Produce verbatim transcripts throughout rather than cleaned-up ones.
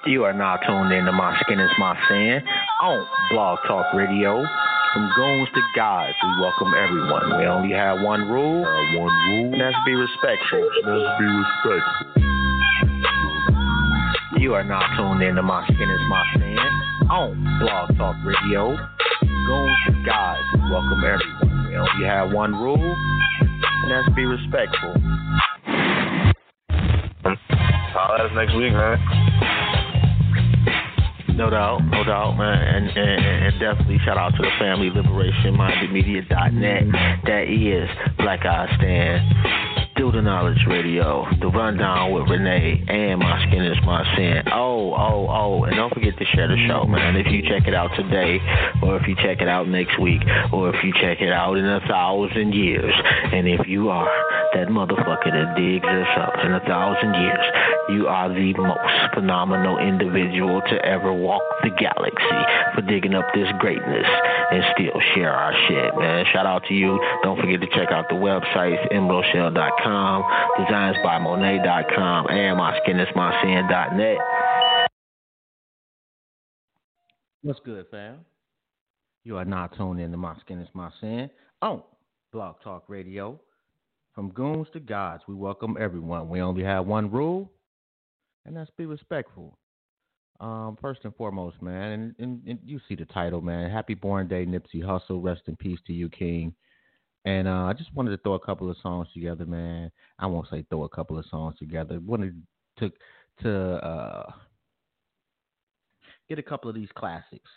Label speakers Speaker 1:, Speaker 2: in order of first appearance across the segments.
Speaker 1: You are now tuned in to My Skin is My Sin on Blog Talk Radio. From goons to gods, we welcome everyone. We only have one rule, uh, one rule, and that's be respectful. Let's be respectful. You are now tuned in to My Skin is My Sin on Blog Talk Radio. Goons to gods, we welcome everyone. We only have one rule, and that's be respectful.
Speaker 2: Holla at us next week, man.
Speaker 1: No doubt, no doubt, man, and, and, and definitely shout out to the family, liberation minded media dot net. That is Black Eye Stand, Do the Knowledge Radio, The Rundown with Renee, and My Skin is My Sin. Oh, oh, oh, and don't forget to share the show, man. If you check it out today, or if you check it out next week, or if you check it out in a thousand years, and if you are that motherfucker that digs us up in a thousand years, you are the most phenomenal individual to ever walk the galaxy for digging up this greatness and still share our shit, man. Shout out to you. Don't forget to check out the websites, emerald shell dot com, designs by monet dot com, and my skin is my sin dot net. What's good, fam? You are now tuned in to My Skin is My Sin on Blog Talk Radio. From goons to gods, we welcome everyone. We only have one rule, and that's be respectful. Um, first and foremost, man, and, and, and you see the title, man. Happy Born Day, Nipsey Hussle. Rest in peace to you, King. And uh, I just wanted to throw a couple of songs together, man. I won't say throw a couple of songs together. Wanted to to uh, get a couple of these classics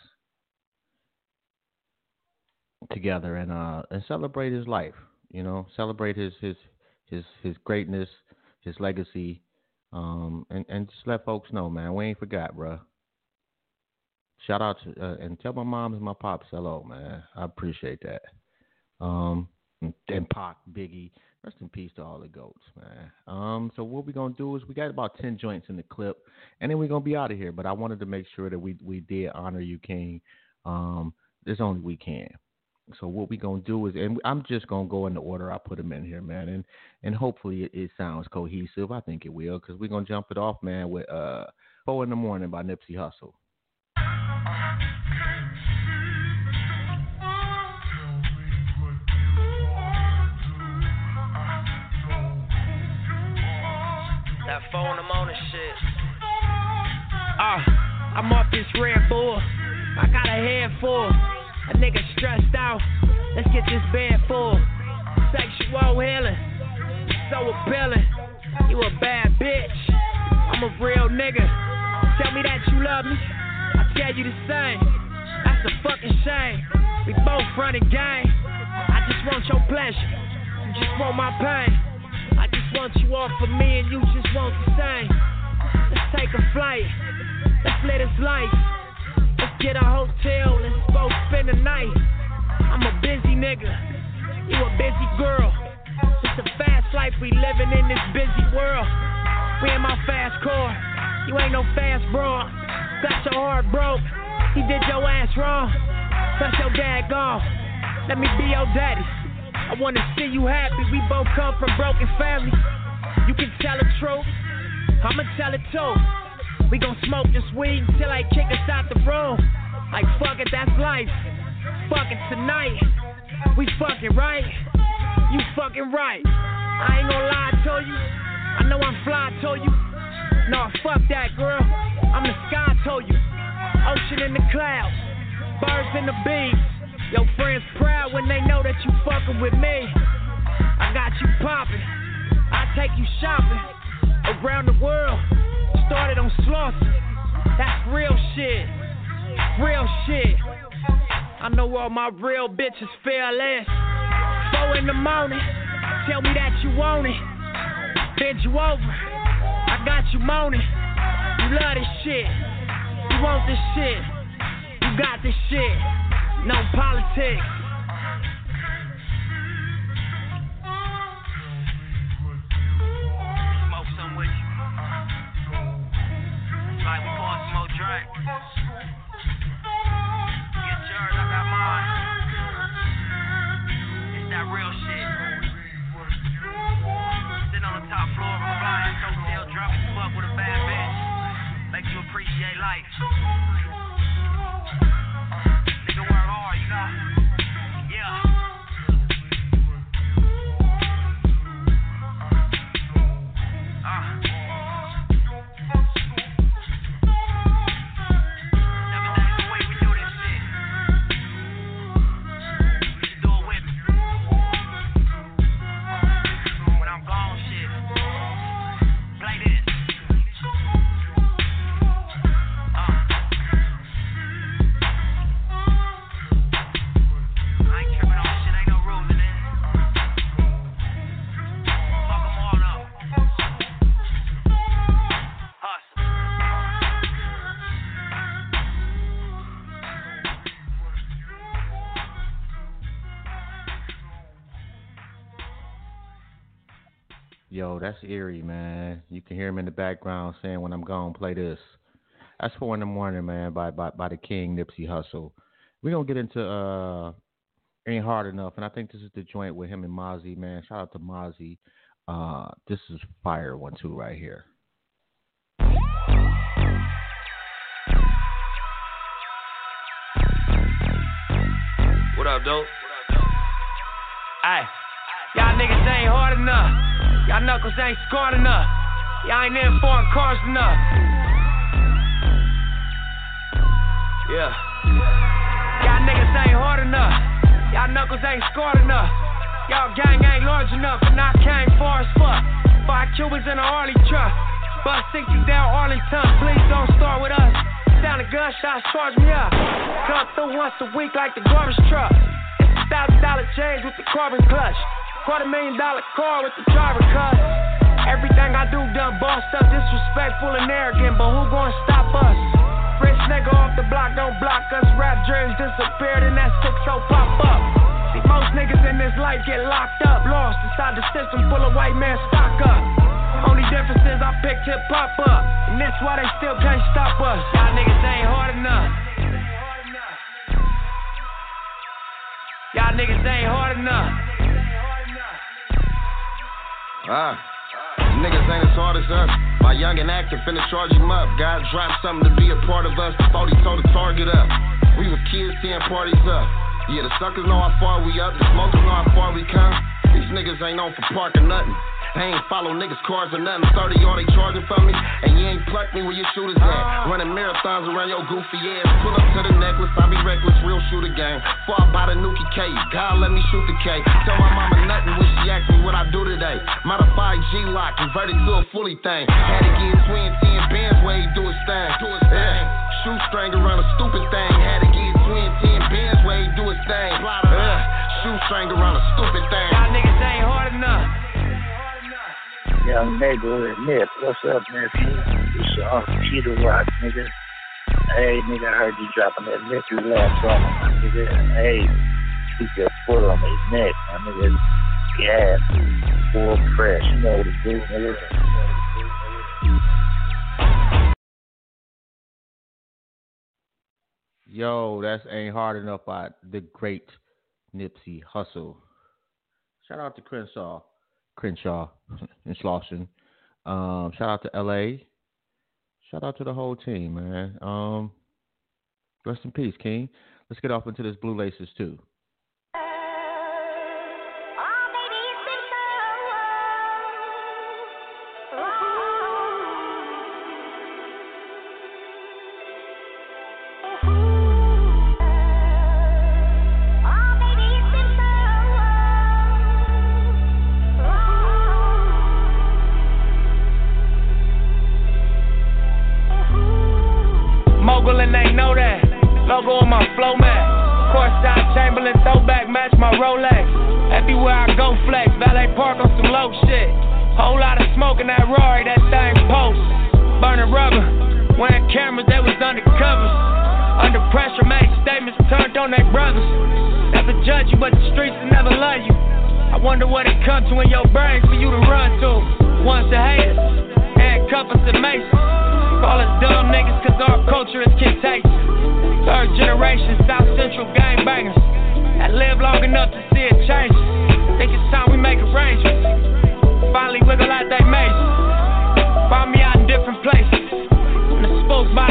Speaker 1: together and uh, and celebrate his life. You know, celebrate his his his his greatness, his legacy. Um, and, and just let folks know, man, we ain't forgot, bro. Shout out to, uh, and tell my mom and my pops hello, man. I appreciate that. Um, and, and Pac, Biggie, rest in peace to all the goats, man. Um, so what we gonna do is we got about ten joints in the clip, and then we're gonna be out of here. But I wanted to make sure that we, we did honor you, King. Um, there's only we can. So what we gonna do is, and I'm just gonna go in the order I put them in here, man, and and hopefully it, it sounds cohesive. I think it will, because we're gonna jump it off, man, with uh Four in the Morning by Nipsey Hussle.
Speaker 3: That Four in the Morning shit. Uh, I'm off this Red Bull. I got a head full. A nigga stressed out, let's get this bed full. Sexual healing, so appealing. You a bad bitch, I'm a real nigga. Tell me that you love me, I tell you the same. That's a fucking shame, we both running game. I just want your pleasure, you just want my pain. I just want you all for me and you just want the same. Let's take a flight, let's live this life. Let's get a hotel, let's both spend the night. I'm a busy nigga, you a busy girl. It's a fast life we living in this busy world. We in my fast car, you ain't no fast bro. Got your heart broke, he did your ass wrong. Plus your dad gone, let me be your daddy. I wanna see you happy, we both come from broken families. You can tell the truth, I'ma tell it too. We gon' smoke this weed until they kick us out the room. Like fuck it, that's life. Fuck it tonight. We fucking right. You fucking right. I ain't gonna lie to you. I know I'm fly to you. No, fuck that girl. I'm the sky to you. Ocean in the clouds. Birds in the bees. Your friends proud when they know that you fucking with me. I got you popping. I take you shopping around the world. Started on Slauson, that's real shit, real shit. I know all my real bitches fearless. Four in the morning, tell me that you want it. Bend you over, I got you moaning. You love this shit, you want this shit, you got this shit. No politics. Like we pour some more drink. Get yours, I got mine. It's that real shit. Sitting on the top floor of a flying hotel, drunk as fuck with a bad bitch. Make you a appreciate life. Nigga work hard, you know. Yeah. Uh. Seven days a week we do this shit. You should do it with me. When I'm gone, shit. Play this.
Speaker 4: Yo, that's eerie, man. You can hear him in the background saying, when I'm gone, play this. That's four in the morning, man, by by, by the King, Nipsey Hussle. We're going to get into uh, Ain't Hard Enough, and I think this is the joint with him and Mozzie, man. Shout out to Mozzie. Uh, this is fire one, two right here.
Speaker 3: What up, dope? Aye, y'all niggas ain't hard enough. Y'all knuckles ain't scored enough. Y'all ain't in foreign cars enough. Yeah. Y'all niggas ain't hard enough. Y'all knuckles ain't scored enough. Y'all gang ain't large enough, and I came far as fuck. Five Cubans in a Harley truck. Bus sixty down Arlington. Please don't start with us. Down the gunshots, charge me up. Come through once a week like the garbage truck. It's a thousand dollar change with the carbon clutch. Quarter million dollar car with the driver cut. Everything I do done bossed up, disrespectful and arrogant, but who gonna stop us? Rich nigga off the block don't block us. Rap dreams disappeared and that six oh pop up. See, most niggas in this life get locked up, lost inside the system full of white man stock up. Only difference is I picked hip hop up, and that's why they still can't stop us. Y'all niggas ain't hard enough. Y'all niggas ain't hard enough.
Speaker 5: Ah, niggas ain't as hard as us. My young and active finna charge him up. God dropped something to be a part of us. Thought he told the target up. We was kids tearing parties up. Yeah, the suckers know how far we up. The smokers know how far we come. These niggas ain't known for parking nothing. I ain't follow niggas' cars or nothing. thirty all they charging for me, and you ain't plucked me where your shooters at. Running marathons around your goofy ass. Pull up to the necklace, I be reckless, real shooter gang. Before I buy the Nuki K, God let me shoot the K. Tell my mama nothing when she asked me what I do today. Modified G-Lock, converted to a fully thing. Had to get twin ten bands where he do his thing. Do his thing. Yeah. Shoestring around a stupid thing. Had to get twin ten bands where he do his thing. Yeah. Shoestring around a stupid thing.
Speaker 3: Y'all niggas ain't hard enough.
Speaker 6: Young neighborhood Nip, what's up, nephew? It's your Uncle Peter Rock, nigga. Hey, nigga, I heard you dropping that Nicky last song, my nigga. Hey, keep your foot on his neck, my nigga. Gas, full press, you know what to do, nigga.
Speaker 4: Yo, that's Ain't Hard Enough by the great Nipsey Hussle. Shout out to Crenshaw. Crenshaw and Slauson. Um, shout out to L A. Shout out to the whole team, man. Um, rest in peace, King. Let's get off into this Blue Laces too.
Speaker 3: And they know that. Logo on my flow mat. Courtside Chamberlain throwback match my Rolex. Everywhere I go flex. Valet park on some low shit. Whole lot of smoke in that Rory, that thing post. Burning rubber. Wearing cameras, they was undercovers. Under pressure, made statements turned on their brothers. Never judge you, but the streets will never love you. I wonder what it comes to in your brain for you to run to. Once the haters, handcuff us and Mason. Call us dumb niggas cause our culture is contagious. Third generation South Central gangbangers that live long enough to see it change. Think it's time we make arrangements. Finally wiggle out they mazes. Find me out in different places. In the spokes by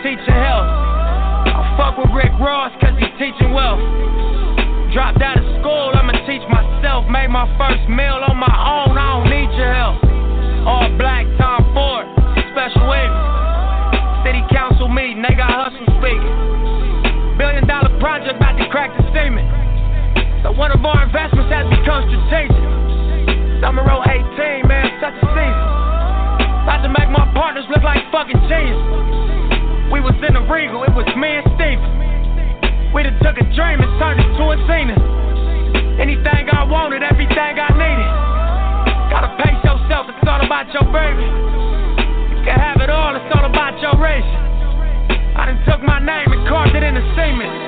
Speaker 3: teaching health. I fuck with Rick Ross cause he's teaching wealth. Dropped out of school, I'ma teach myself. Made my first meal on my own, I don't need your help. All black, Tom Ford, special witness. City council meeting, they got hustle speaking. Billion dollar project about to crack the cement. So one of our investments has become strategic. Summer row eighteen, man, such a season. About to make my partners look like fucking genius. We was in the Regal, it was me and Steven. We done took a dream and turned it to a zenith. Anything I wanted, everything I needed. Gotta pace yourself, it's all about your baby. You can have it all, it's all about your race. I done took my name and carved it in the cement.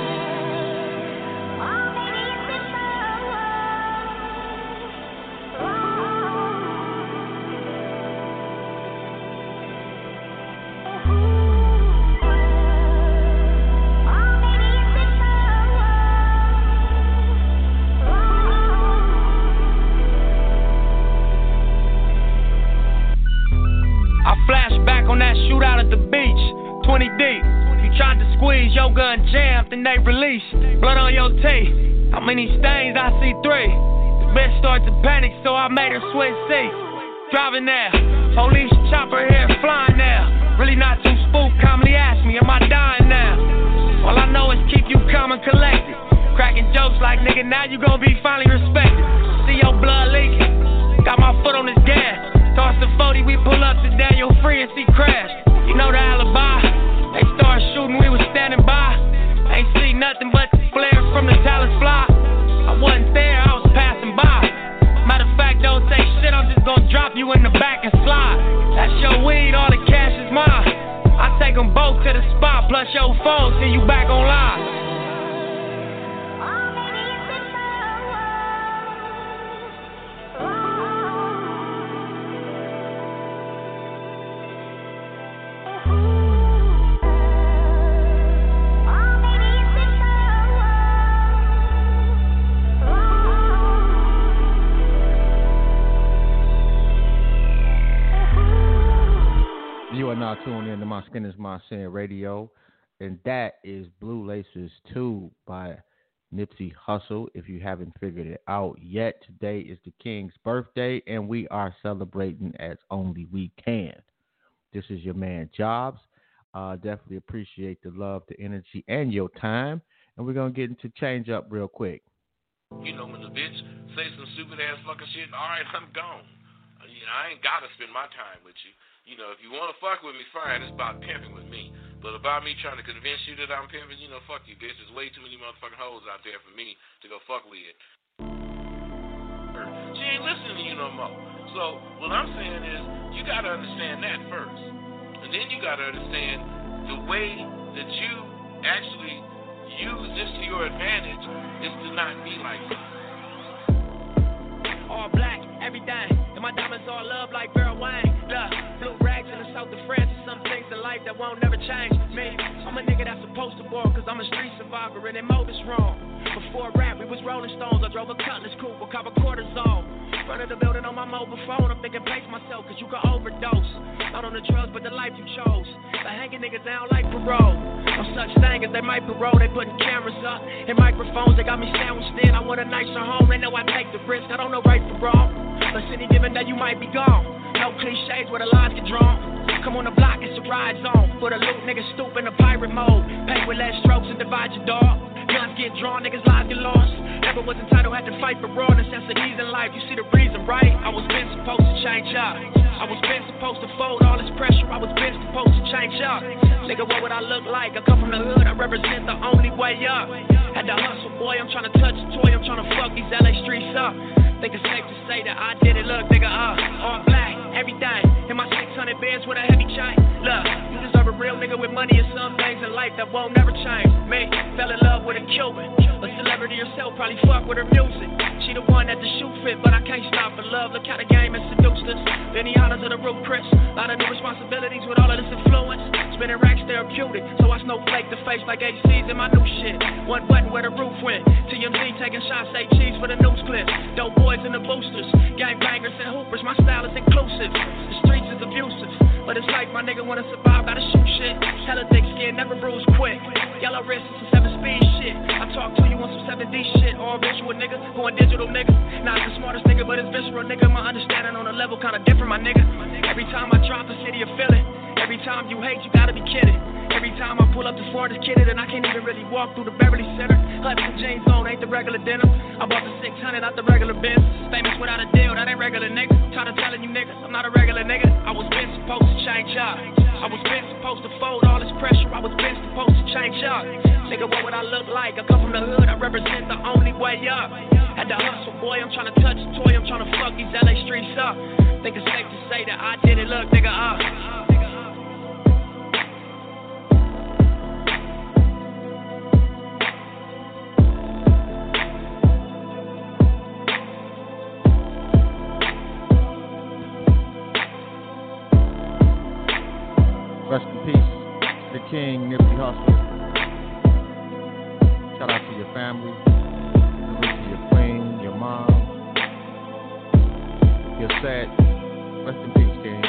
Speaker 3: twenty deep, you tried to squeeze your gun jammed and they release blood on your teeth. How many stains? I see three. The bitch started to panic, so I made her switch seats. Driving there, police chopper here flying there. Really not too spooked, calmly ask me, am I dying now? All I know is keep you calm and collected. Cracking jokes like, nigga, now you gon' be finally respected. See your blood leaking, got my foot on his gas. Toss the forty, we pull up to Daniel Free and see crash. You know the alibi. They started shooting, we was standing by. Ain't see nothing but the flares from the Talus fly. I wasn't there, I was passing by. Matter of fact, don't say shit, I'm just gonna drop you in the back and slide. That's your weed, all the cash is mine. I take them both to the spot, plus your phone, till you back online.
Speaker 4: Now tune in to My Skin Is My Sin Radio, and that is Blue Laces two by Nipsey Hussle. If you haven't figured it out yet, today is the King's birthday, and we are celebrating as only we can. This is your man Jobs. Uh, definitely appreciate the love, the energy, and your time, and we're gonna get into Change Up real quick.
Speaker 7: You know, when the bitch say some stupid ass fucking shit, all right, I'm gone. You know, I ain't gotta spend my time with you. You know, if you want to fuck with me, fine. It's about pimping with me. But about me trying to convince you that I'm pimping, you know, fuck you, bitch. There's way too many motherfucking hoes out there for me to go fuck with. She ain't listening to you no more. So what I'm saying is, you got to understand that first. And then you got to understand the way that you actually use this to your advantage is to not be like this.
Speaker 3: All black, everything. And my diamonds all love like Vera Wang. Look, blue rags in the south of France. Some things in life that won't never change me. I'm a nigga that's supposed to ball, cause I'm a street survivor and they mold is wrong. Before rap, we was rolling stones. I drove a Cutlass coupe with copper quarter zone. Front of the building on my mobile phone. I'm thinking pace myself, cause you can overdose. Not on the drugs, but the life you chose. But hanging niggas down like parole. No such thing as they might parole. They putting cameras up and microphones. They got me sandwiched in. I want a nicer home. They know I take the risk. I don't know right from wrong. But any given day you might be gone. No cliches where the lines get drawn. Come on the block, it's a ride zone. For the loot, niggas stoop in the pirate mode. Pay with less strokes and divide your dog. Guns get drawn, niggas lives get lost. Never was entitled, had to fight for raw necessities in life. You see the reason, right? I was been supposed to change up. I was been supposed to fold all this pressure. I was been supposed to change up. Nigga, what would I look like? I come from the hood, I represent the only way up. Had to hustle, boy, I'm trying to touch a toy. I'm trying to fuck these L A streets up. Think it's safe to say that I did it. Look, nigga, uh, all black, everything. In my six hundred bands with a heavy chain. Look, you deserve a real nigga with money and some things in life that won't never change. Me, fell in love with a Cuban. A celebrity herself, probably fuck with her music. She the one that the shoe fit, but I can't stop for love. Look how the game has seduced us. Benny honors of the root Chris. A lot of new responsibilities with all of this influence. Spinning racks therapeutic, so I snowflake the face like A Cs in my new shit. One button where the roof went. T M Z taking shots, say cheese for the news clip. Dope boys and the boosters, gang bangers and hoopers. My style is inclusive. The streets is abusive, but it's like my nigga wanna survive, gotta shoot shit. Hella thick skin. yeah, never bruise quick. Yellow wrist, some seven speed shit. I talk to you on some seven D shit. All visual nigga, going digital nigga. Not the smartest nigga, but it's visceral nigga. My understanding on a level kinda different, my nigga. Every time I drop a city, you feel it. Every time you hate, you gotta be kidding. Every time I pull up to Florida's kidded and I can't even really walk through the Beverly Center. Hudson jeans on, ain't the regular denim. I bought the six hundred out the regular Benz. Famous without a deal, that ain't regular nigga. Tired of telling you niggas, I'm not a regular nigga. I was been supposed to change up. I was been supposed to fold all this pressure. I was been supposed to change up. Nigga, what would I look like? I come from the hood, I represent the only way up. Had to hustle, boy, I'm trying to touch a toy. I'm trying to fuck these L A streets up. Think it's safe to say that I did it, look, nigga, up.
Speaker 4: Rest in peace, the King, Nipsey Hussle. Shout out to your family, to your queen, your mom, your set. Rest in peace, King.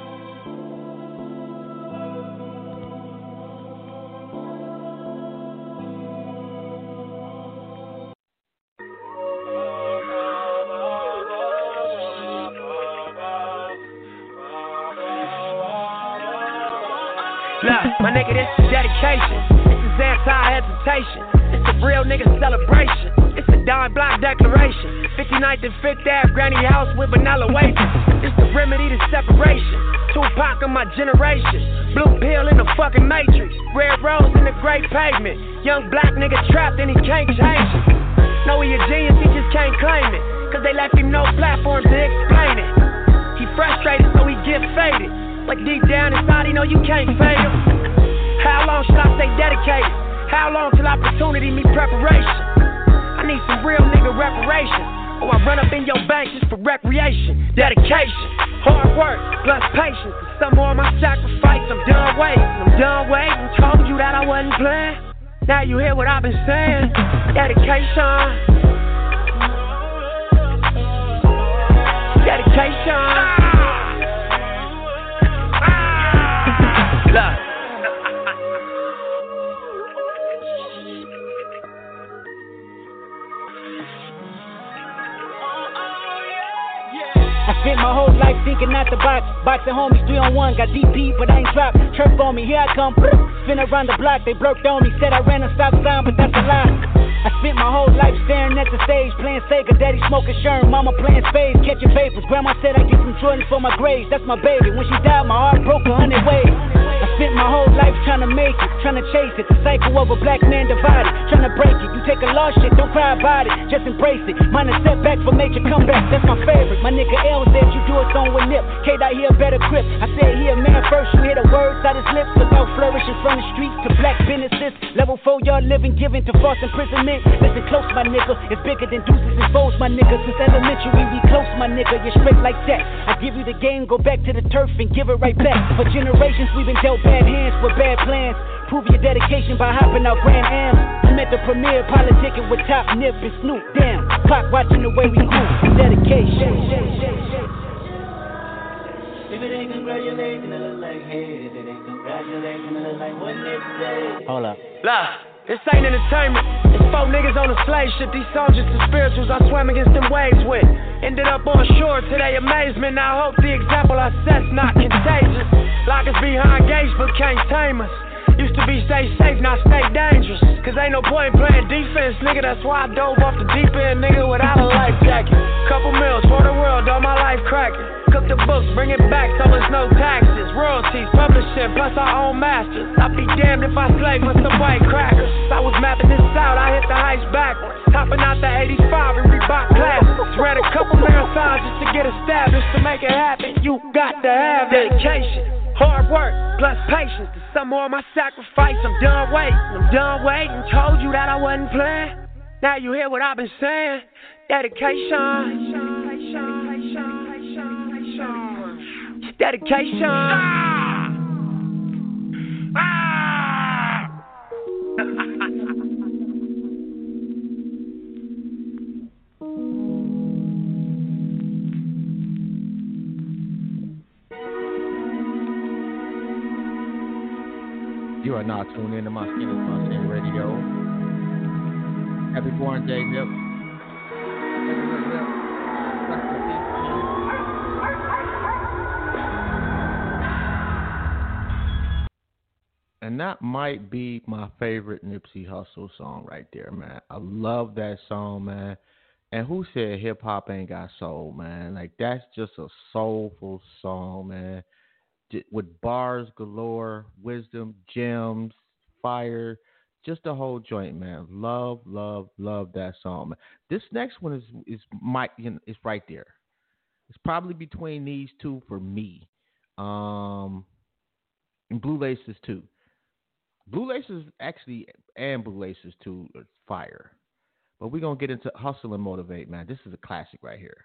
Speaker 3: Look, my nigga, this is dedication. This is anti-hesitation. It's a real nigga celebration. It's a dime block declaration. fifty-ninth and fifth Ave, granny house with vanilla wafers. It's the remedy to separation. Tupac of my generation. Blue pill in the fucking matrix. Red rose in the great pavement. Young black nigga trapped and he can't change it. Know he a genius, he just can't claim it. Cause they left him no platform to explain it. He frustrated, so he get faded. Like deep down inside, he know you can't fade him. How long should I stay dedicated? How long till opportunity meet preparation? I need some real nigga reparation. Or I run up in your bank just for recreation. Dedication, hard work, plus patience. Some more of my sacrifice, I'm done waiting. I'm done waiting, told you that I wasn't playing. Now you hear what I've been saying. Dedication. Dedication. Look.
Speaker 8: I spent my whole life thinking out the box. Boxing homies three on one, got D P, but I ain't dropped. Chirp on me, here I come. Spin around the block, they blurked on me. Said I ran a stop sign, but that's a lie. I spent my whole life staring at the stage, playing Sega, daddy smoking Sherm, mama playing spades, catching papers. Grandma said I get some Jordans for my grades, that's my baby. When she died, my heart broke a hundred ways. I spent my whole life trying to make it, trying to chase it. The cycle of a black man divided, trying to break it. You take a lost shit, don't cry about it, just embrace it. Mine a setback for major comeback, that's my favorite. My nigga L said you do it on with Nip. K-Dot here better grip. I said here man first, you hear the words out his lips. Without flourishing from the streets to black businesses. Level four, y'all living, giving to false imprisonment. Listen close, my nigga, it's bigger than deuces and foes, my nigga. Since elementary, we close, my nigga, you're straight like that. I give you the game, go back to the turf and give it right back. For generations, we've been dealt bad hands with bad plans. Prove your dedication by hopping out Grand Ams. I'm at the premiere, politicking with Top Nip and Snoop. Damn, Pac watching the way we move. Dedication.
Speaker 9: If it ain't congratulating, it look like hate. If it ain't congratulating, it look like what it say.
Speaker 8: Hold up.
Speaker 3: Blah. This ain't entertainment. It's four niggas on a slave ship. These soldiers and spirituals I swam against them waves with. Ended up on shore to their amazement. Now I hope the example I set's not contagious. Lock us behind gates but can't tame us. Used to be stay safe, now stay dangerous. Cause ain't no point playing defense, nigga. That's why I dove off the deep end, nigga, without a life jacket. Couple mils for the world, all my life cracking. Cook the books, bring it back, so there's no taxes. Royalties, publishing, plus our own masters. I'd be damned if I slave for some white crackers. I was mapping this out, I hit the heights backwards. Topping out the eighty-five and Reebok classics. Ran a couple marathons just to get established. To make it happen, you got to have dedication. Hard work, plus patience. To some more of my sacrifice, I'm done waiting. I'm done waiting. Told you that I wasn't playing. Now you hear what I've been saying. Dedication. Dedication. Ah! Ah!
Speaker 4: You are now tuned in to My Skin is My Skin Radio. Happy born day, Nip. And that might be my favorite Nipsey Hussle song right there, man. I love that song, man. And who said hip hop ain't got soul, man? Like, that's just a soulful song, man. With bars galore, wisdom, gems, fire, just the whole joint, man. Love, love, love that song, man. This next one is is my, you know, it's right there. It's probably between these two for me. Um, and Blue Laces too. Blue Laces actually, and Blue Laces too, are fire. But we're gonna get into Hustle and Motivate, man. This is a classic right here.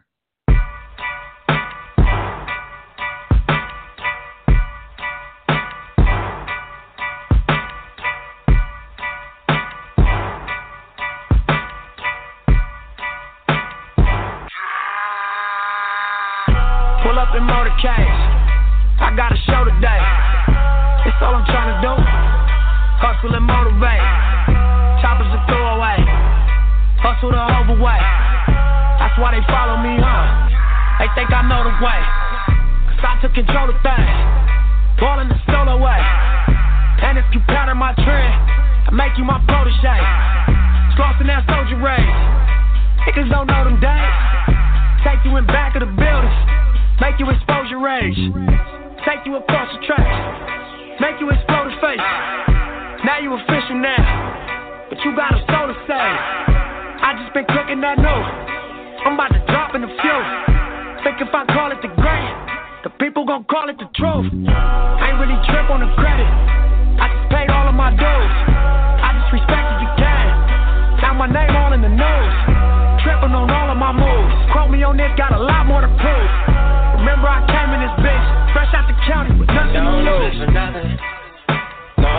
Speaker 3: Pull up in motorcades. I got a show today. That's all I'm trying to do. Hustle and motivate. Choppers a throwaway. Hustle the overweight. That's why they follow me, huh? They think I know the way. Cause I took control of things. Ballin' the stole away. And if you pattern my trend, I make you my protege. Slossin' that soldier race. Niggas don't know them days. Take you in back of the building. Make you expose your rage. Take you across the tracks. Make you explode the face. Now you official now. But you got a soul to save. I just been cooking that new. I'm about to drop in a few. Think if I call it the great, the people gon' call it the truth. I ain't really trip on the credit. I just paid all of my dues. I just respected you can. Now my name all in the news. Tripping on all of my moves. Quote me on this, got a lot more to prove. Remember I came in this bitch, fresh out the county with nothing to lose. Don't do this for nothing, no.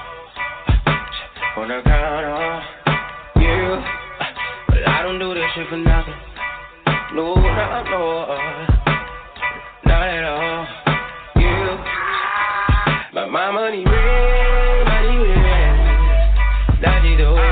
Speaker 3: Wanna count on you, but I don't do this shit for nothing. No, no, no, not at all. You, but my money red, money red, that you do.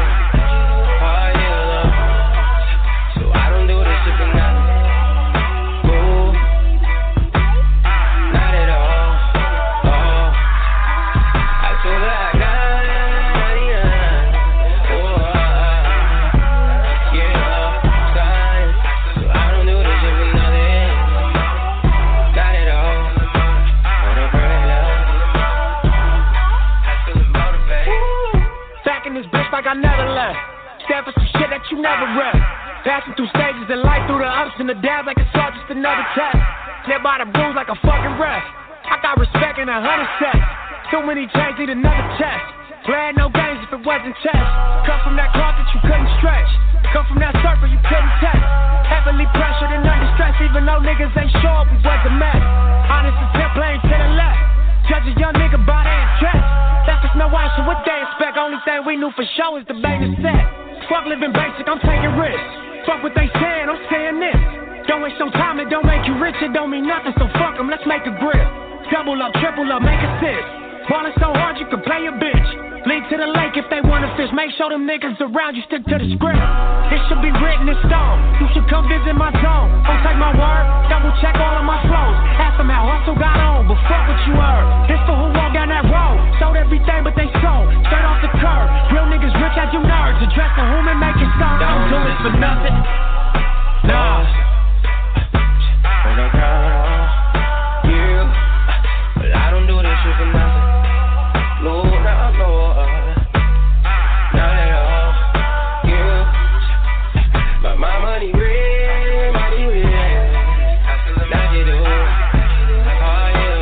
Speaker 3: Like I never left. Stand for some shit that you never read. Passing through stages in life, through the ups and the downs like it's all just another test. Near by the bruise like a fucking ref. I got respect in a hundred sets. Too many chains need another chest. Glad no games if it wasn't chess. Come from that cloth that you couldn't stretch. Come from that surfer you couldn't test. Heavily pressured and under stress, even though niggas ain't sure we was a mess. Honest attempt playing to the left. Judge a young nigga by their dress. Left us no option, what they expect. Only thing we knew for sure is the bang is set. Fuck living basic, I'm taking risks. Fuck what they saying, I'm saying this. Don't waste some time, it don't make you rich, it don't mean nothing, so fuck them, let's make a grip. Double up, triple up, make assist. Ballin' so hard you can play a bitch. Lead to the lake if they wanna fish. Make sure them niggas around you stick to the script. It should be written in stone. You should come visit my zone. Don't take my word, double check all of my flows. Ask them how hustle got on, but fuck what you heard. This for who walk down that road. Sold everything but they sold. Straight off the curb. Real niggas rich as you nerds. Address the whom and make it stone. Don't do it for nothing. Nah. When I count on you, but I don't do this shit for nothing. No, no, no, not at all. You, but my money red, money red. That you do, oh yeah.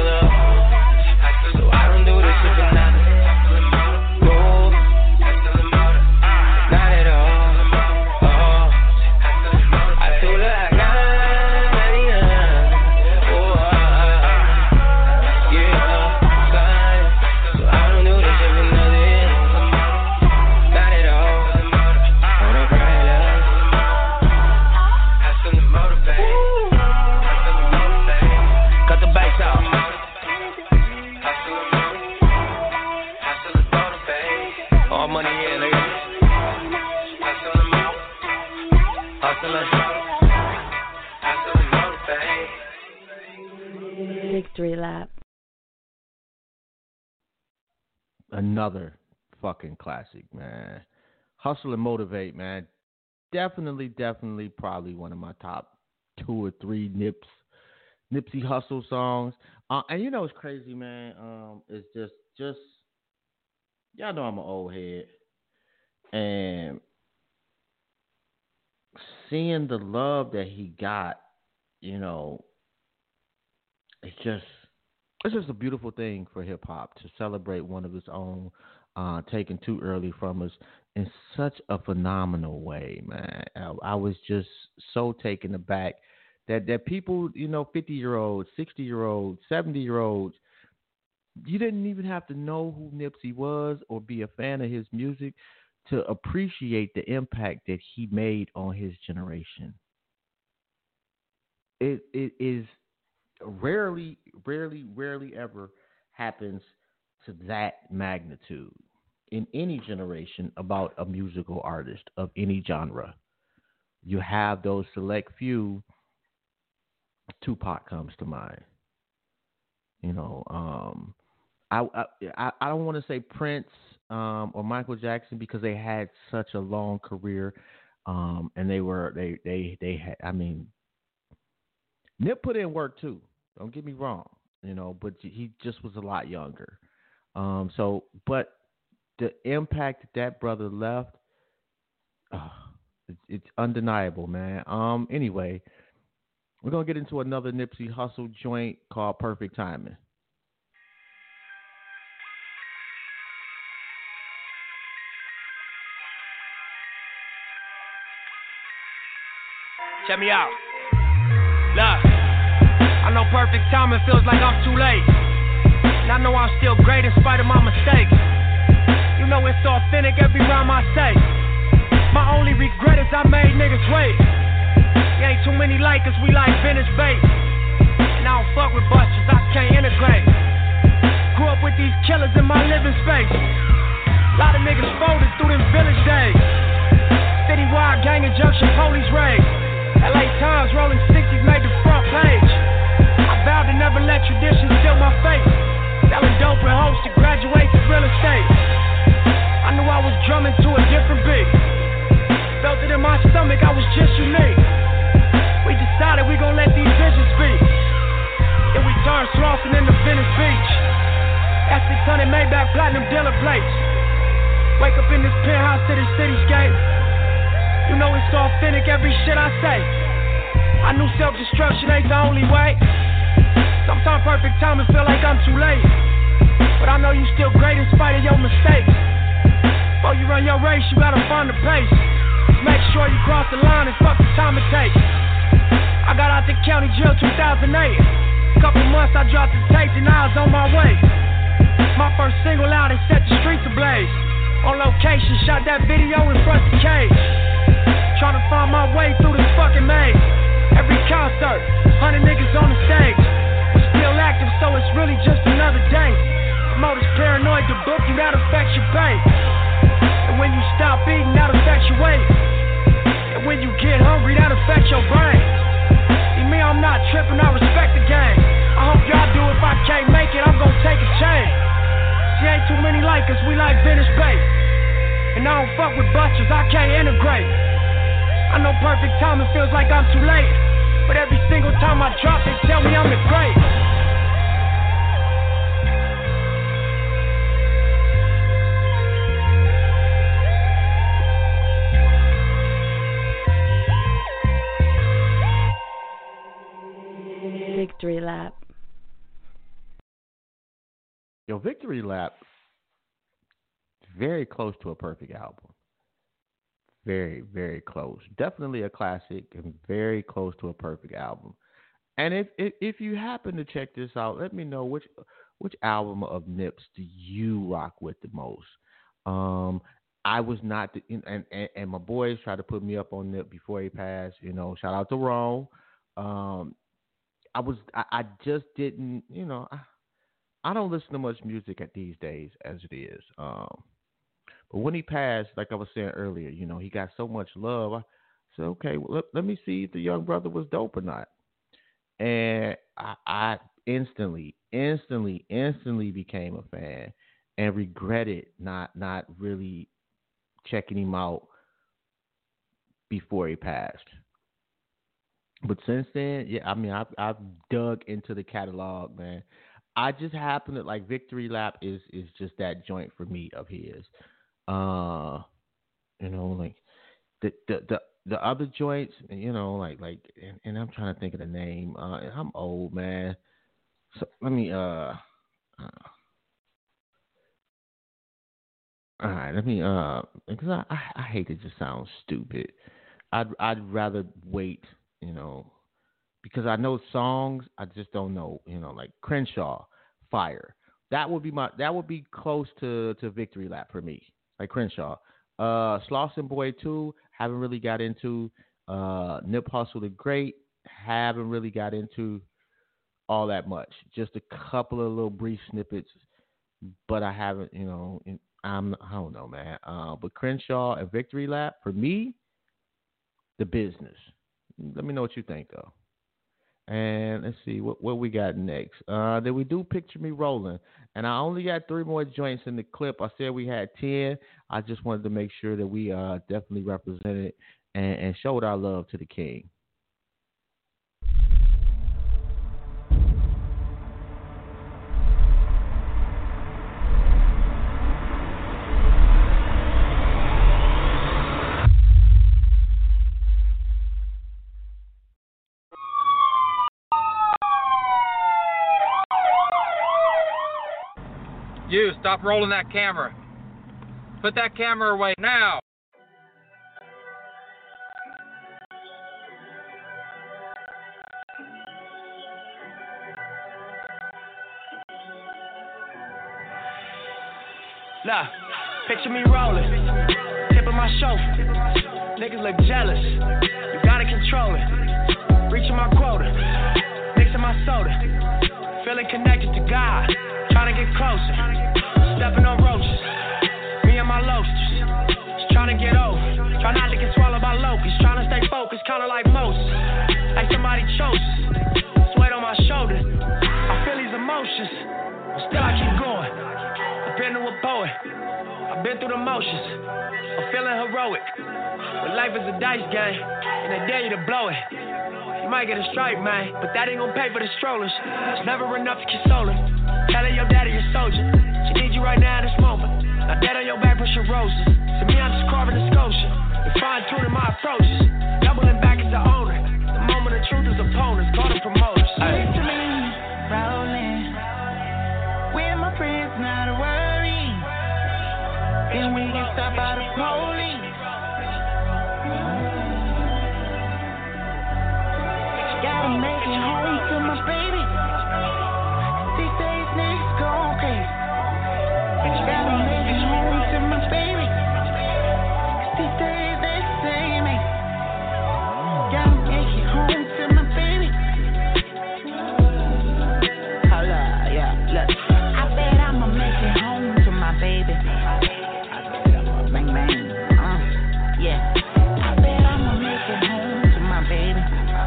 Speaker 3: hustling.
Speaker 10: Victory lap.
Speaker 4: Another fucking classic, man. Hustle and Motivate, man. Definitely, definitely, probably one of my top two or three Nips, Nipsey Hussle songs. Uh, and you know what's crazy, man? Um, it's just, just y'all know I'm an old head, and seeing the love that he got, you know, it's just, it's just a beautiful thing for hip hop to celebrate one of its own, uh, taken too early from us in such a phenomenal way, man. I, I was just so taken aback that that people, you know, fifty year olds, sixty year olds, seventy year olds, you didn't even have to know who Nipsey was or be a fan of his music to appreciate the impact that he made on his generation. It it is rarely, rarely, rarely ever happens to that magnitude in any generation about a musical artist of any genre. You have those select few. Tupac comes to mind. You know, um, I I I don't want to say Prince um, or Michael Jackson because they had such a long career, um, and they were they they they had. I mean, Nip put in work too. Don't get me wrong, you know, but he just was a lot younger. Um, so, but the impact that that brother left, uh, it's, it's undeniable, man. Um, anyway, we're gonna get into another Nipsey Hussle joint called "Perfect Timing."
Speaker 3: Check me out. Look, I know perfect timing feels like I'm too late. And I know I'm still great in spite of my mistakes. You know it's authentic every rhyme I say. My only regret is I made niggas wait. There ain't too many like us, we like vintage bait. And I don't fuck with busters, I can't integrate. Grew up with these killers in my living space. Lot of niggas folded through them village days. Citywide gang injunction, police raid. L A Times rolling sixties made the front page. I vowed to never let tradition steal my faith. Selling dope and hopes to graduate to real estate. I knew I was drumming to a different beat. Felt it in my stomach, I was just unique. We decided we gon' let these visions speak. Then we turned Slauson into Venice Beach. S six hundred Maybach platinum dealer plates. Wake up in this penthouse to the cityscape. You know it's authentic, every shit I say. I knew self-destruction ain't the only way. Sometimes perfect timing feel like I'm too late. But I know you still great in spite of your mistakes. Before you run your race, you gotta find the pace. Make sure you cross the line and fuck the time it takes. I got out the county jail two thousand eight. Couple months I dropped the tape and I was on my way. My first single out and set the streets ablaze. On location, shot that video in front of the cage. Tryna find my way through this fucking maze. Every concert, hundred niggas on the stage. We're still active, so it's really just another day. Promoters paranoid, the book you, that affects your pay. And when you stop eating, that affects your weight. And when you get hungry, that affects your brain. See me, I'm not tripping, I respect the game. I hope y'all do. If I can't make it, I'm gonna take a change. See, ain't too many like us, we like Venice Bay. And I don't fuck with busters, I can't integrate. I know perfect timing feels like I'm too late. But every single time I drop, they tell me I'm the great.
Speaker 10: Victory lap.
Speaker 4: Yo, Victory Lap, very close to a perfect album. Very, very close. Definitely a classic and very close to a perfect album. And if, if if you happen to check this out, let me know which which album of Nips do you rock with the most. Um, I was not, the, and, and and my boys tried to put me up on Nip before he passed. You know, shout out to Ron. Um, I was, I, I just didn't, you know, I, I don't listen to much music at these days as it is. Um, but when he passed, like I was saying earlier, you know, he got so much love. I said, okay, well, let, let me see if the young brother was dope or not. And I, I instantly, instantly, instantly became a fan and regretted not not really checking him out before he passed. But since then, yeah, I mean, I've, I've dug into the catalog, man. I just happen to like Victory Lap is is just that joint for me of his. Uh, you know, like the the the, the other joints, you know, like like, and, and I'm trying to think of the name. Uh, I'm old, man. So let me uh, uh all right, let me uh, because I, I I hate it just sounds stupid. I'd I'd rather wait, you know, because I know songs, I just don't know, you know, like Crenshaw, Fire. That would be my that would be close to, to Victory Lap for me, like Crenshaw. Uh, Slauson Boy two, haven't really got into. Uh, Nip Hussle the Great, haven't really got into all that much. Just a couple of little brief snippets, but I haven't, you know, I'm I don't know, man. Uh, but Crenshaw and Victory Lap for me, the business. Let me know what you think, though. And let's see what what we got next. Uh, then we do Picture Me Rolling, and I only got three more joints in the clip. I said we had ten. I just wanted to make sure that we uh definitely represented and, and showed our love to the king.
Speaker 11: You, stop rolling that camera. Put that camera away now.
Speaker 12: Nah, picture me rolling, tip of my chauffeur. Niggas look jealous, you gotta control it. Reaching my quota, mixing my soda. Feeling connected to God, trying to get closer. Stepping on roaches, me and my loasters. Just trying to get over, try not to get swallowed by locusts. Trying to stay focused, kinda like Moses. Like somebody chose us, sweat on my shoulders. I feel these emotions, but still I keep going. I've been to a poet, I've been through the motions. I'm feeling heroic, but life is a dice game, and they dare you to blow it. You might get a strike, man, but that ain't gonna pay for the strollers. It's never enough to console her. Tell her your daddy a soldier. She needs you right now in this moment. Now dead on your back, pushing roses. To me, I'm just carving a sculpture and fine-tuning my approaches. Doubling back as the owner. The moment of truth is opponents, call them promoters.
Speaker 13: Hey. To me, rolling with my friends, not a worry. And we get stopped by the police. Gotta make it home to my baby. These days niggas go crazy. Gotta make it home to my baby. These days they say me. Gotta make it home to my baby. Holla, yeah, look. I bet I'ma make it home to my baby. I bet I'ma bang bang, uh, yeah. I bet I'ma make it home to my baby.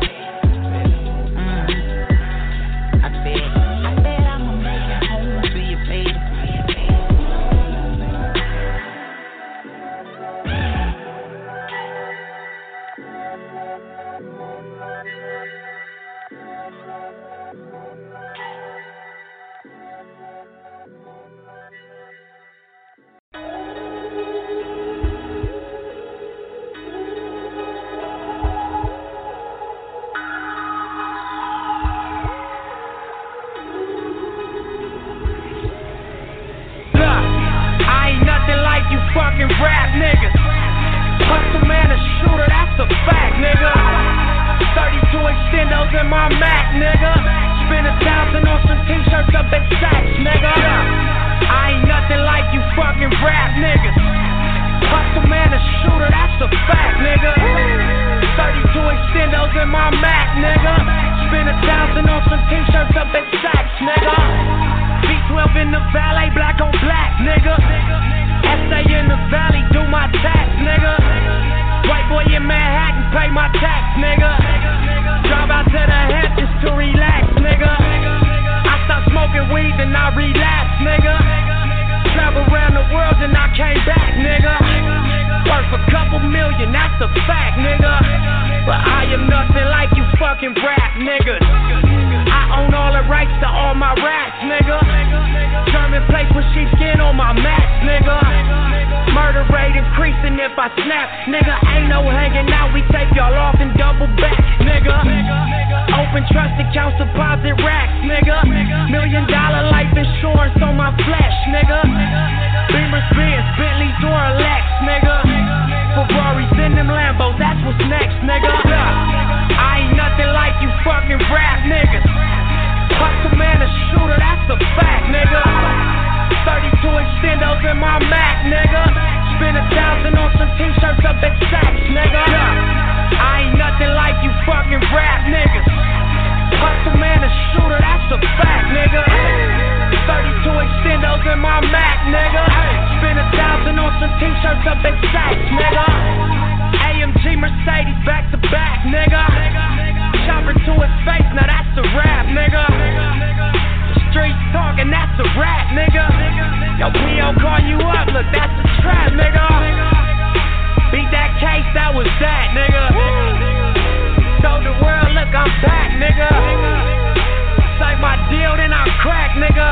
Speaker 3: Fucking rap niggas. Hustle man, a shooter, that's a fact, nigga. thirty-two extendos in my Mac, nigga. Spend a thousand on some t-shirts up at Saks, nigga. I ain't nothing like you fucking rap niggas. Hustle man, a shooter, that's a fact, nigga. thirty-two extendos in my Mac, nigga. Spend a thousand on some t-shirts up at Saks, nigga. B twelve in the valet, black on black, nigga. S A in the valley, do my tax, nigga. White boy in Manhattan, pay my tax, nigga. Drive out to the Hamptons to relax, nigga. I stopped smoking weed and I relapsed, nigga. Travel around the world and I came back, nigga. Worth a couple million, that's a fact, nigga. But I am nothing like you fucking rap niggas. I own all the rights to all my raps, nigga. German place with sheepskin on my maps, nigga. Murder rate increasing if I snap, nigga. Ain't no hanging out, we take y'all off and double back, nigga. Open trust accounts, deposit racks, nigga. Million dollar life insurance on my flesh, nigga. Beamers, Benz, Bentleys, or Lex, nigga. Ferraris in them Lambos, that's what's next, nigga. I ain't nothing like you fucking rap niggas. Hustle man, a shooter, that's a fact, nigga. thirty-two extendos in my Mac, nigga. Spend a thousand on some t-shirts up at Saks, nigga. I ain't nothing like you fucking rap niggas. Hustle man, a shooter, that's a fact, nigga. thirty-two extendos in my Mac, nigga. Spend a thousand on some t-shirts up at Saks, nigga. A M G Mercedes back to back, nigga. Chopper to his face, now that's a rap, nigga. Streets talking, that's a rap, nigga. Yo, P O call you up, look, that's a trap, nigga. Beat that case, that was that, nigga. Told the world, look, I'm back, nigga. Say my deal, then I crack, nigga.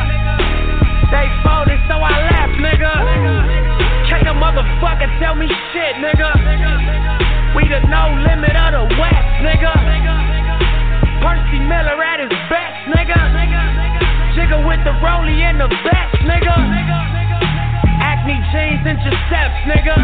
Speaker 3: They folded, so I left, nigga. Can't a motherfucker tell me shit, nigga. We the no limit of the West, nigga. Percy Miller at his best, nigga. Jigga with the rollie and the best, nigga. Acne jeans, intercepts, nigga.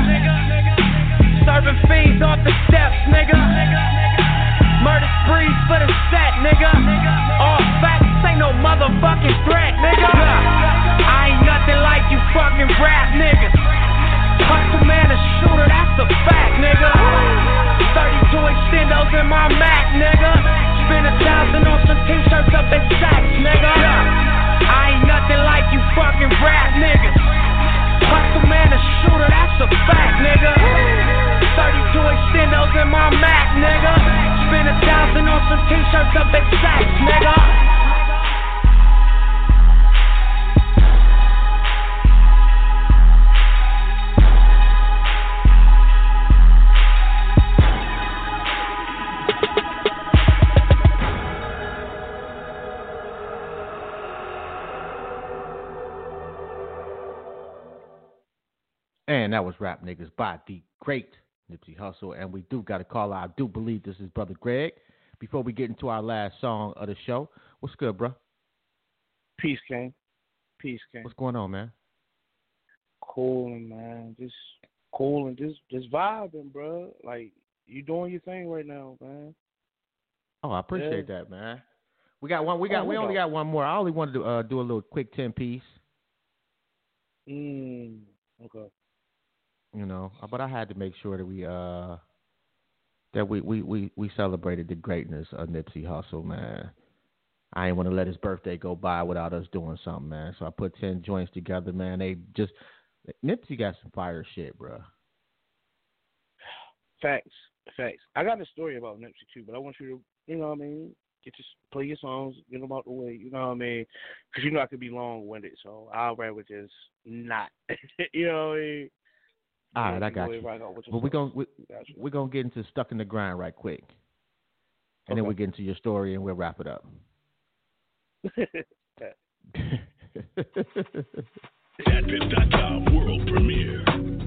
Speaker 3: Serving fiends off the steps, nigga. Murder sprees for the set, nigga. All facts ain't no motherfucking threat, nigga. I ain't nothing like you fucking rap niggas. Hustle man, a shooter, that's a fact, nigga. thirty-two extendos in my Mac, nigga. Spend a thousand on some t-shirts up at Saks, nigga. I ain't nothing like you fucking rap niggas. Hustle man, a shooter, that's a fact, nigga. thirty-two extendos in my Mac, nigga. Spend a thousand on some t-shirts up at Saks, nigga.
Speaker 4: And that was Rap Niggas by the great Nipsey Hussle. And we do got a call out. I do believe this is Brother Greg. Before we get into our last song of the show, what's good, bro?
Speaker 14: Peace, King. Peace, King.
Speaker 4: What's going on, man?
Speaker 14: Cooling, man. Just cooling. Just, just vibing, bro. Like, you doing your thing right now, man.
Speaker 4: Oh, I appreciate yeah. that, man. We got one. We got.
Speaker 14: Oh,
Speaker 4: we only got one more. I only wanted to uh, do a little quick ten piece.
Speaker 14: Mm. Okay.
Speaker 4: You know, but I had to make sure that we uh that we we, we, we celebrated the greatness of Nipsey Hussle, man. I ain't want to let his birthday go by without us doing something, man. So I put ten joints together, man. They just Nipsey got some fire shit, bro.
Speaker 14: Facts, facts. I got a story about Nipsey too, but I want you to, you know what I mean, get to play your songs, get them out the way. You know what I mean? Because you know I could be long-winded, so I'll rather just not. You know what I mean?
Speaker 4: All right, I got you. But we're going we, we're gonna get into Stuck in the Grind right quick. And okay. then we'll get into your story and we'll wrap it up.
Speaker 15: Dat Piff dot com world premiere.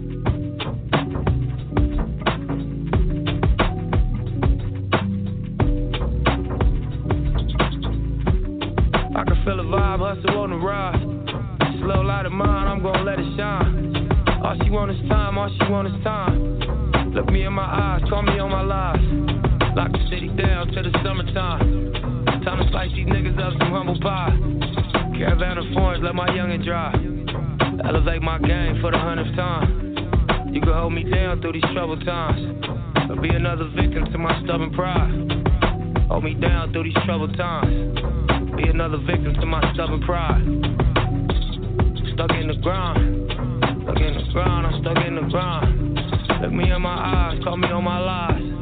Speaker 3: I can feel a vibe, hustle on the rise. Slow light of mine, I'm gonna let it shine. All she want is time, all she want is time. Look me in my eyes, call me on my lies. Lock the city down till the summertime. Time to slice these niggas up some humble pie. Caravan of foreigns, let my youngin' drive. Elevate my game for the hundredth time. You can hold me down through these troubled times. Or be another victim to my stubborn pride. Hold me down through these troubled times. Be another victim to my stubborn pride. Stuck in the ground. Stuck in the ground, I'm stuck in the ground. Look me in my eyes, call me on my lies.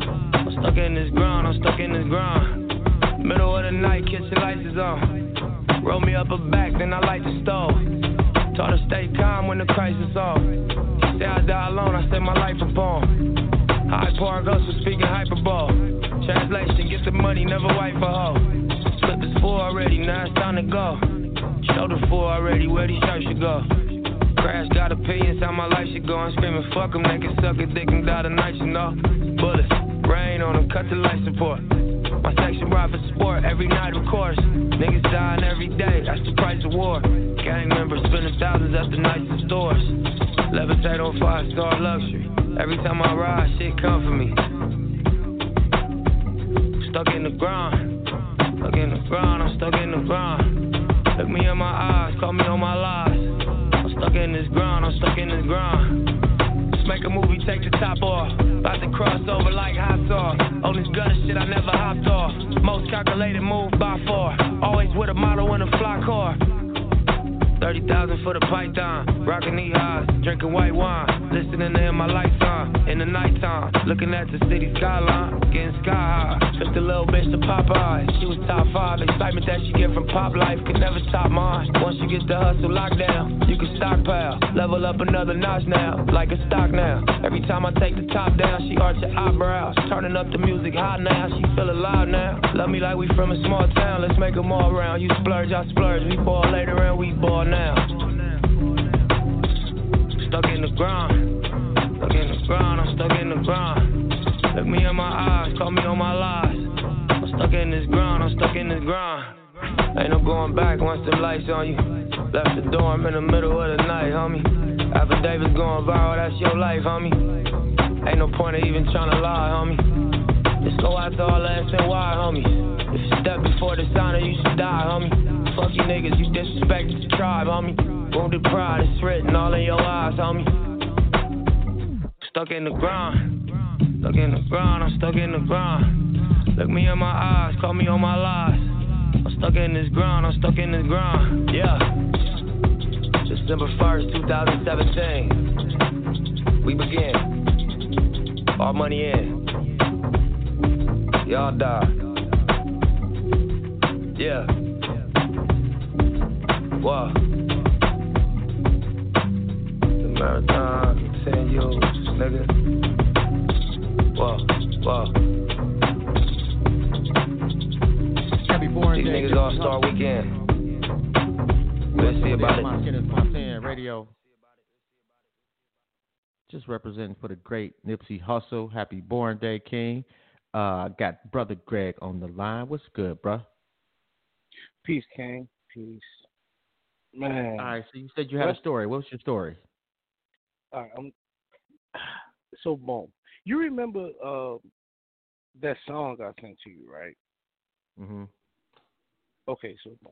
Speaker 16: in this grind, I'm stuck in this grind. Middle of the night, kitchen lights is on. Roll me up a back, then I light the stove. Taught her stay calm when the crisis off. Say I die alone, I set my life upon. High power ghost was speaking hyperbole. Translation, get the money, never wipe a hoe. Clip is full already, now it's time to go. Shoulder full already, where these shirts should go. Crash got opinions, how my life should go. I'm screaming, fuck them, they can suck a dick and die tonight, you know. Bullets, rain on them, cut the life support. My section ride for sport, every night of course. Niggas dying every day, that's the price of war. Gang members spending thousands at the nicest stores. Levitate on five-star luxury. Every time I ride, shit come for me. Stuck in the grind, stuck in the grind, I'm stuck in the grind. Look me in my eyes, call me on my lies. I'm stuck in this grind, I'm stuck in this grind. Let's make a movie, take the top off. About to cross over like hot sauce. On this gutter shit, I never hopped off. Most calculated move by far. Always with a model in a fly car. thirty thousand for the python. Rockin' knee highs, drinking white wine. Listening to him my lifetime. In the nighttime, looking at the city skyline. Getting sky high. Took the little bitch to Popeye. She was top five. Excitement that she get from pop life could never top mine. Once you get the hustle locked down, you can stockpile. Level up another notch now, like a stock now. Every time I take the top down, she arch her eyebrows. Turning up the music hot now, she feel alive now. Love me like we from a small town, let's make them all round. You splurge, I splurge, we ball later and we ball now. Stuck in the grind, stuck in the grind, I'm stuck in the grind. Look me in my eyes, call me on my lies. I'm stuck in this grind, I'm stuck in this grind. Ain't no going back once the lights on you. Left the dorm in the middle of the night, homie. Affidavits going viral, that's your life, homie. Ain't no point of even trying to lie, homie. Just go after all the S and Y, homie. If you step before the signer, you should die, homie. Fuck you niggas, you disrespected the tribe, homie. Wounded pride, it's written all in your eyes, homie. Stuck in the grind, stuck in the grind, I'm stuck in the grind. Look me in my eyes, call me on my lies. I'm stuck in this grind, I'm stuck in this grind, yeah. December first, twenty seventeen. We begin. All money in. Y'all die. Yeah. Whoa. The marathon continues, nigga. Whoa, whoa.
Speaker 4: Happy born
Speaker 16: These
Speaker 4: day,
Speaker 16: niggas all star weekend. We'll see about it.
Speaker 4: Kenneth Montana Radio. Just representing for the great Nipsey Hussle. Happy born day, King. Uh, got Brother Greg on the line. What's good, bruh?
Speaker 14: Peace, King. Peace. Man.
Speaker 4: All right, so you said you had what? a story. What was your story?
Speaker 14: All right, I'm, so, boom. You remember uh, that song I sent to you, right?
Speaker 4: Mm-hmm.
Speaker 14: Okay, so, boom.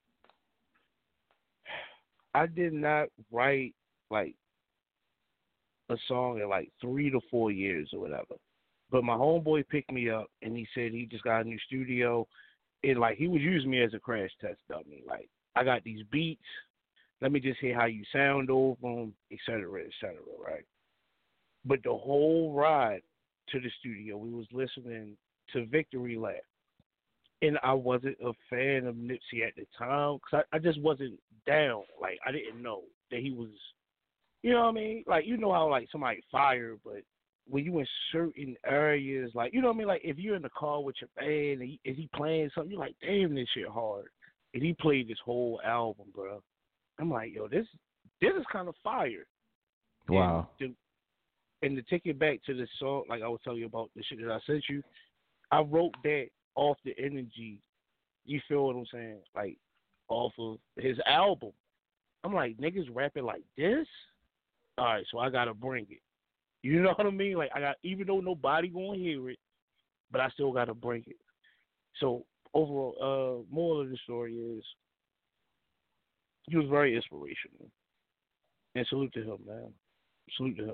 Speaker 14: I did not write, like, a song in, like, three to four years or whatever. But my homeboy picked me up, and he said he just got a new studio. And, like, he was using me as a crash test dummy. Like, I got these beats. Let me just hear how you sound over them, et cetera, et cetera, right? But the whole ride to the studio, we was listening to Victory Lap. And I wasn't a fan of Nipsey at the time because I, I just wasn't down. Like, I didn't know that he was, you know what I mean? Like, you know how, like, somebody fired, but when you in certain areas, like, you know what I mean? Like, if you're in the car with your band and he, is he playing something, you're like, damn, this shit hard. And he played this whole album, bro. I'm like, yo, this this is kind of fire.
Speaker 4: Wow.
Speaker 14: And to, and to take it back to the song, like I was telling you about the shit that I sent you, I wrote that off the energy, you feel what I'm saying? Like, off of his album. I'm like, niggas rapping like this? All right, so I got to bring it. You know what I mean? Like, I got, even though nobody going to hear it, but I still got to bring it. So, overall, uh, moral of the story is, he was very inspirational. And salute to him, man. Salute to him.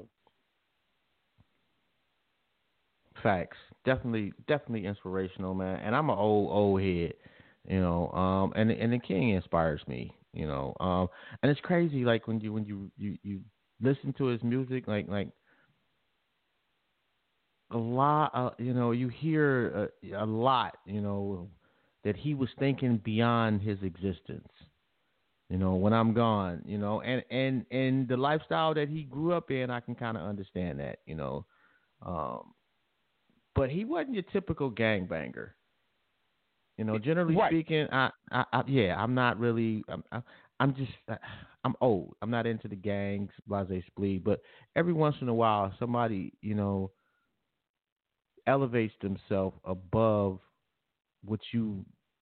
Speaker 4: Facts. Definitely, definitely inspirational, man. And I'm an old, old head, you know. Um, and and the King inspires me, you know. Um, and it's crazy, like when you when you, you, you listen to his music, like like a lot, uh, you know, you hear a, a lot, you know, that he was thinking beyond his existence. You know, when I'm gone, you know, and, and, and the lifestyle that he grew up in, I can kind of understand that, you know. Um, but he wasn't your typical gangbanger. You know, generally
Speaker 14: right.
Speaker 4: speaking, I, I, I, yeah, I'm not really, I'm, I, I'm just, I'm old. I'm not into the gangs, blase splee, but every once in a while, somebody, you know, elevates themselves above what you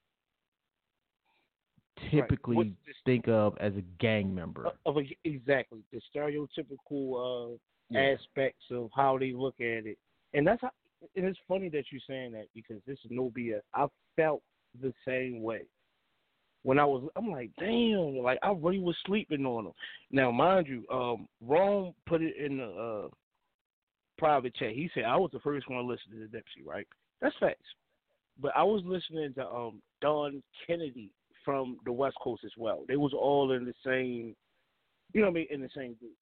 Speaker 4: typically
Speaker 14: right.
Speaker 4: think of as a gang member.
Speaker 14: Of a, exactly. The stereotypical uh,
Speaker 4: yeah.
Speaker 14: aspects of how they look at it. And that's how, and it's funny that you're saying that because this is no B S. I felt the same way. When I was, I'm like, damn, like I really was sleeping on him. Now, mind you, um, Rome put it in the uh, private chat. He said I was the first one to listen to the Nipsey, right? That's facts. But I was listening to um, Don Kennedy from the West Coast as well. They was all in the same, you know what I mean, in the same group.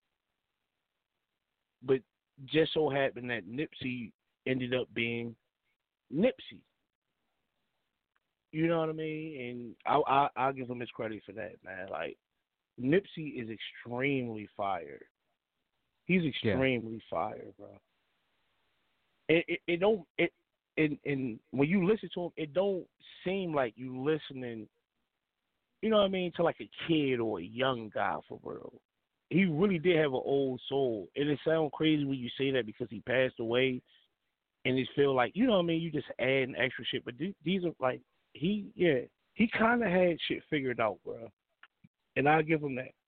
Speaker 14: But just so happened that Nipsey ended up being Nipsey. You know what I mean? And I, I, I'll give him his credit for that, man. Like, Nipsey is extremely fire. He's extremely yeah. fire, bro. It, it, it don't, it, and, and when you listen to him, it don't seem like you listening, you know what I mean, to like a kid or a young guy for real. He really did have an old soul. And it sounds crazy when you say that because he passed away and it feel like, you know what I mean, you just adding extra shit. But th- these are like, he, yeah, he kind of had shit figured out, bro. And I'll give him that.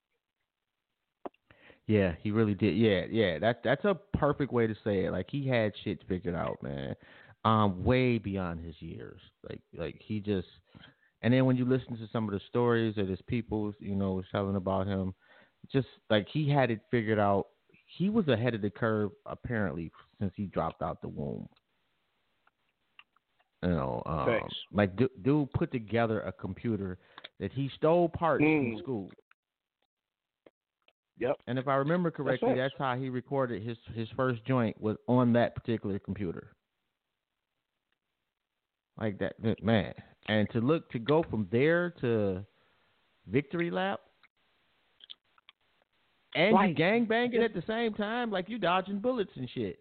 Speaker 4: Yeah, he really did. Yeah, yeah, that that's a perfect way to say it. Like, he had shit figured out, man. Um, way beyond his years. Like, like he just, and then when you listen to some of the stories that his people, you know, was telling about him, just like he had it figured out. He was ahead of the curve, apparently, since he dropped out the womb. You know, um, like d- dude put together a computer that he stole parts mm. from school.
Speaker 14: Yep.
Speaker 4: And if I remember correctly, that's, that's how he recorded his, his first joint was on that particular computer. Like that, man. And to look to go from there to Victory Lap, and like, you gang banging at the same time, like you dodging bullets and shit.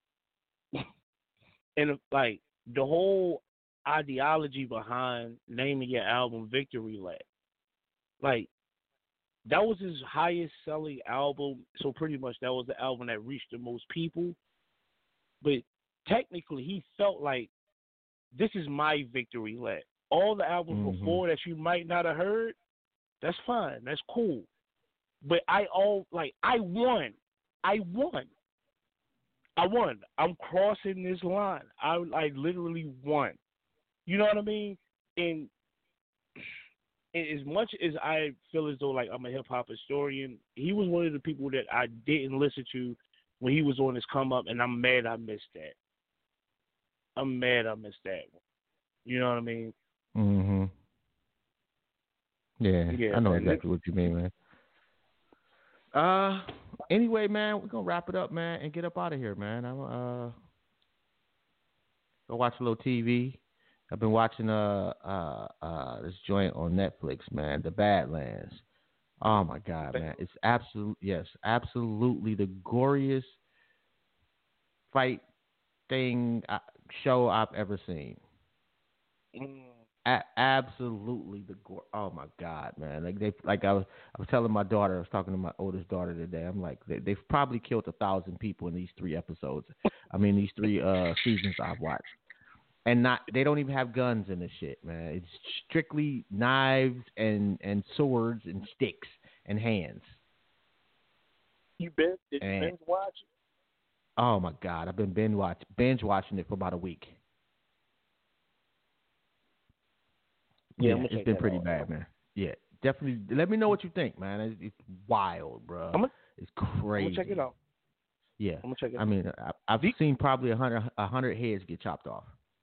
Speaker 14: And like the whole ideology behind naming your album Victory Lap, like that was his highest selling album. So pretty much that was the album that reached the most people. But technically, he felt like this is my victory lap. All the albums mm-hmm. before that you might not have heard, that's fine. That's cool. But I all like I won. I won. I won. I'm crossing this line. I I literally won. You know what I mean? And, and as much as I feel as though like I'm a hip hop historian, he was one of the people that I didn't listen to when he was on his come up, and I'm mad I missed that. I'm mad I missed that one. You know what I mean?
Speaker 4: Mm-hmm. Yeah,
Speaker 14: yeah
Speaker 4: I know
Speaker 14: man.
Speaker 4: exactly what you mean, man. Uh, anyway, man, we're gonna wrap it up, man, and get up out of here, man. I'm uh, go watch a little T V. I've been watching uh uh uh this joint on Netflix, man, The Badlands. Oh my God, man, it's absolute yes, absolutely the goriest fight thing uh, show I've ever seen.
Speaker 14: Mm.
Speaker 4: A- absolutely the gore. Oh my God, man! Like they, like I was, I was telling my daughter. I was talking to my oldest daughter today. I'm like, they, they've probably killed a thousand people in these three episodes. I mean, these three uh, seasons I've watched, and not they don't even have guns in this shit, man. It's strictly knives and and swords and sticks and hands.
Speaker 14: You been did you
Speaker 4: and,
Speaker 14: binge watch it?
Speaker 4: Oh my God, I've been binge watch binge watching it for about a week. Yeah, yeah it's been pretty bad, man. Yeah, definitely. Let me know what you think, man. It's, it's wild, bro.
Speaker 14: Gonna,
Speaker 4: it's crazy.
Speaker 14: I'm gonna check it out.
Speaker 4: Yeah,
Speaker 14: I'm gonna check it
Speaker 4: I
Speaker 14: out.
Speaker 4: mean, I, I've Deep. seen probably a hundred, a hundred heads get chopped off.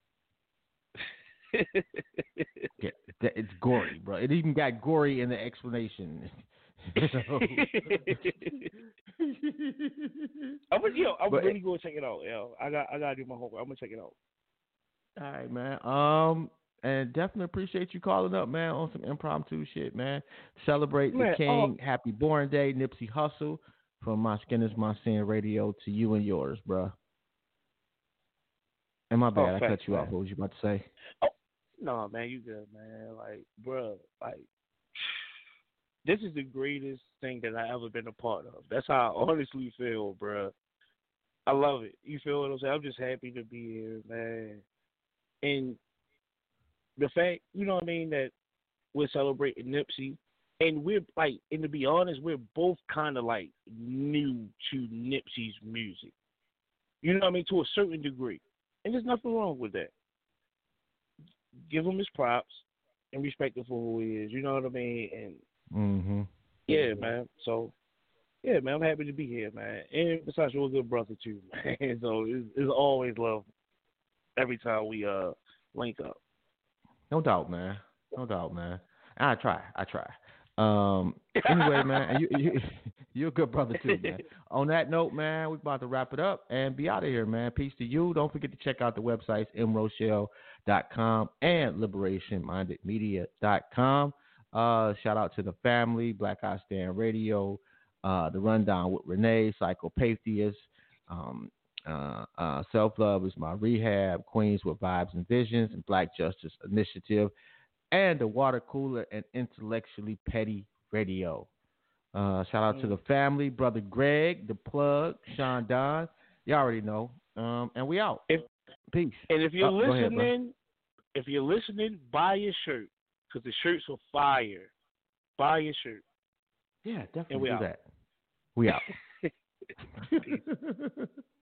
Speaker 4: Yeah, it's gory, bro. It even got gory in the explanation.
Speaker 14: I'm gonna, yo, I'm
Speaker 4: But-
Speaker 14: really gonna check it out. Yo, I got, I gotta do my homework. I'm gonna check it out.
Speaker 4: All right, man. Um, and definitely appreciate you calling up, man, on some impromptu shit, man. Celebrate
Speaker 14: Man,
Speaker 4: the king.
Speaker 14: oh.
Speaker 4: Happy Born Day, Nipsey Hussle. From my skin is my sin radio to you and yours, bruh. And my bad,
Speaker 14: Oh,
Speaker 4: I
Speaker 14: facts,
Speaker 4: cut you
Speaker 14: man.
Speaker 4: off. What was you about to say?
Speaker 14: No, man, you good, man. Like, bro, like, this is the greatest thing that I ever been a part of. That's how I honestly feel, bro. I love it. You feel what I'm saying? I'm just happy to be here, man. And the fact, you know what I mean, that we're celebrating Nipsey, and we're like, and to be honest, we're both kind of like new to Nipsey's music. You know what I mean? To a certain degree. And there's nothing wrong with that. Give him his props and respect him for who he is. You know what I mean? And
Speaker 4: Mm-hmm.
Speaker 14: yeah, man. So, yeah, man, I'm happy to be here, man. And besides, you're a good brother too, man. So it's, it's always love every time we uh link up.
Speaker 4: No doubt, man. No doubt, man. I try. I try. Um. Anyway, man, and you, you you're a good brother too, man. On that note, man, we're about to wrap it up and be out of here, man. Peace to you. Don't forget to check out the websites m rochelle dot com and liberation minded media dot com. Uh, shout out to the family, Black Eye Stand Radio, uh, The Rundown with Renee, Psychopatheist, um, uh, uh, Self Love is My Rehab, Queens with Vibes and Visions, and Black Justice Initiative, and the Water Cooler and Intellectually Petty Radio. Uh, shout out mm. to the family, Brother Greg, The Plug, Sean Don. You already know. Um, and we out.
Speaker 14: If,
Speaker 4: Peace.
Speaker 14: And if you're
Speaker 4: oh,
Speaker 14: listening,
Speaker 4: ahead,
Speaker 14: if you're listening, buy your shirt because the shirts are fire. Buy your shirt.
Speaker 4: Yeah, definitely
Speaker 14: and we
Speaker 4: do
Speaker 14: out.
Speaker 4: that. We out.